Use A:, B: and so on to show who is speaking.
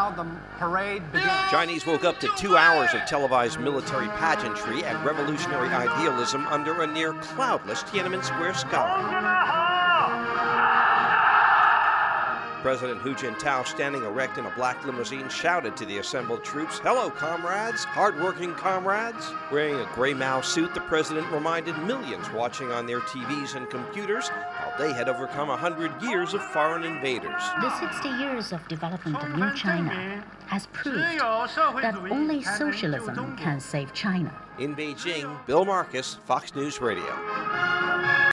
A: now the parade begins.
B: Chinese woke up to 2 hours of televised military pageantry and revolutionary idealism under a near cloudless Tiananmen Square sky. President Hu Jintao, standing erect in a black limousine, shouted to the assembled troops, "Hello, comrades, hard-working comrades." Wearing a gray Mao suit, the president reminded millions watching on their TVs and computers how they had overcome 100 years of foreign invaders.
C: The 60 years of development of New China has proved that only socialism can save China.
B: In Beijing, Bill Marcus, Fox News Radio.